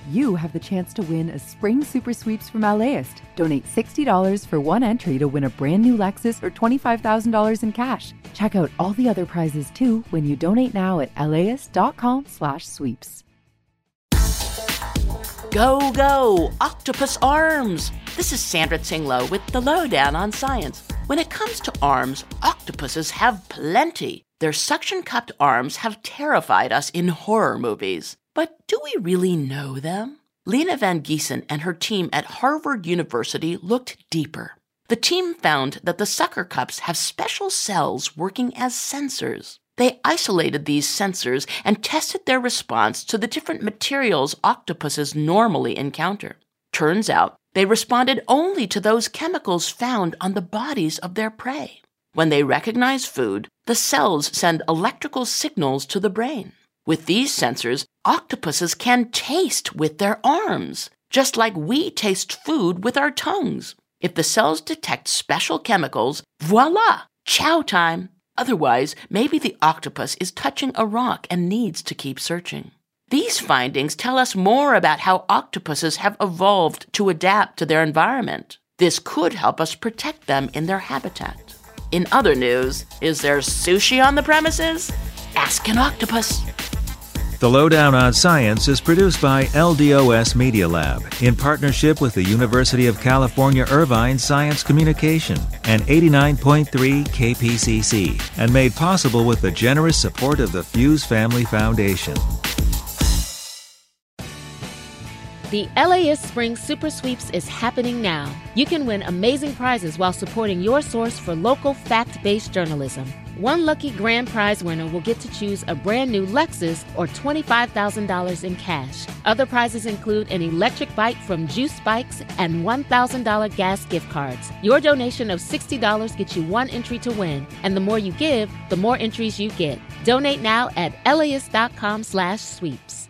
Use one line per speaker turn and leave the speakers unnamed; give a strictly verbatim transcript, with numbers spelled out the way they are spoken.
you have the chance to win a spring super sweeps from LAist. Donate sixty dollars for one entry to win a brand new Lexus or twenty-five thousand dollars in cash. Check out all the other prizes too when you donate now at laist.com slash sweeps.
Go, go, octopus arms! This is Sandra Tinglow with the Lowdown on Science. When it comes to arms, octopuses have plenty. Their suction-cupped arms have terrified us in horror movies. But do we really know them? Lena Van Giesen and her team at Harvard University looked deeper. The team found that the sucker cups have special cells working as sensors. They isolated these sensors and tested their response to the different materials octopuses normally encounter. Turns out, they responded only to those chemicals found on the bodies of their prey. When they recognize food, the cells send electrical signals to the brain. With these sensors, octopuses can taste with their arms, just like we taste food with our tongues. If the cells detect special chemicals, voila, chow time! Otherwise, maybe the octopus is touching a rock and needs to keep searching. These findings tell us more about how octopuses have evolved to adapt to their environment. This could help us protect them in their habitat. In other news, is there sushi on the premises? Ask an octopus.
The Lowdown on Science is produced by L D O S Media Lab in partnership with the University of California Irvine Science Communication and eighty-nine point three K P C C, and made possible with the generous support of the Fuse Family Foundation.
The LAist Spring Super Sweeps is happening now. You can win amazing prizes while supporting your source for local fact-based journalism. One lucky grand prize winner will get to choose a brand new Lexus or twenty-five thousand dollars in cash. Other prizes include an electric bike from Juice Bikes and one thousand dollars gas gift cards. Your donation of sixty dollars gets you one entry to win, and the more you give, the more entries you get. Donate now at laist.com slash sweeps.